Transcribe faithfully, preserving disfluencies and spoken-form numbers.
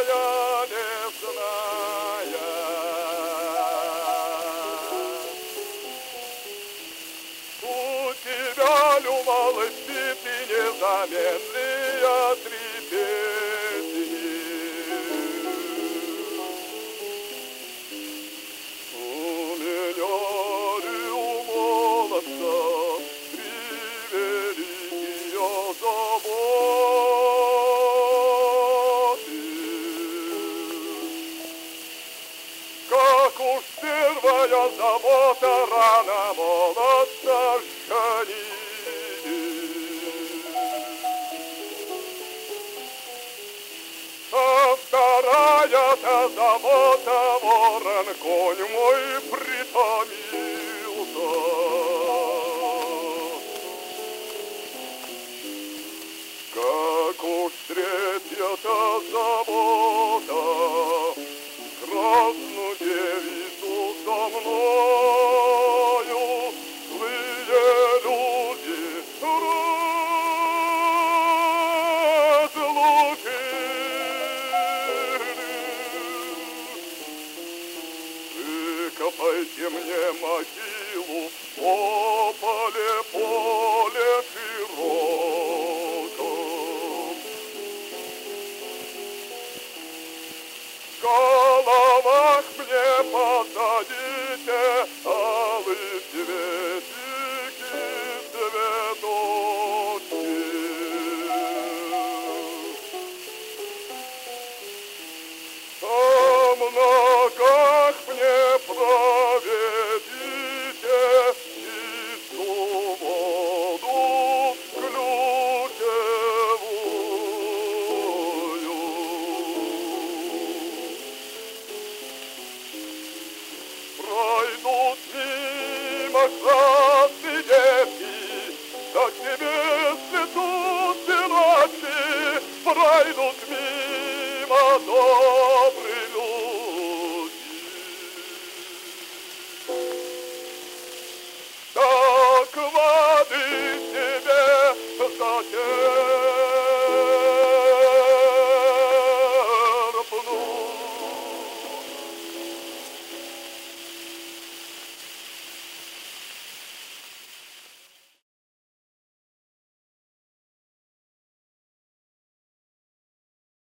края лесная. У тебя, любовь, цветы незаметные трепетни. У меня ли у молодца превеликие заботы. Как уж первая забота рано молодца женили. А вторая-то забота ворон конь мой притомился. Как уж третья-то забота красную девицу со мною злые люди разлучили. Выкопайте мне могилу по поле, поле широком. В головах мне посадите алые цветики, цветочки. А в ногах мне проведите чистую воду ключевую. Пройдут мимо красные девки, да к тебе цветут сиротки. Пройдут мимо добрые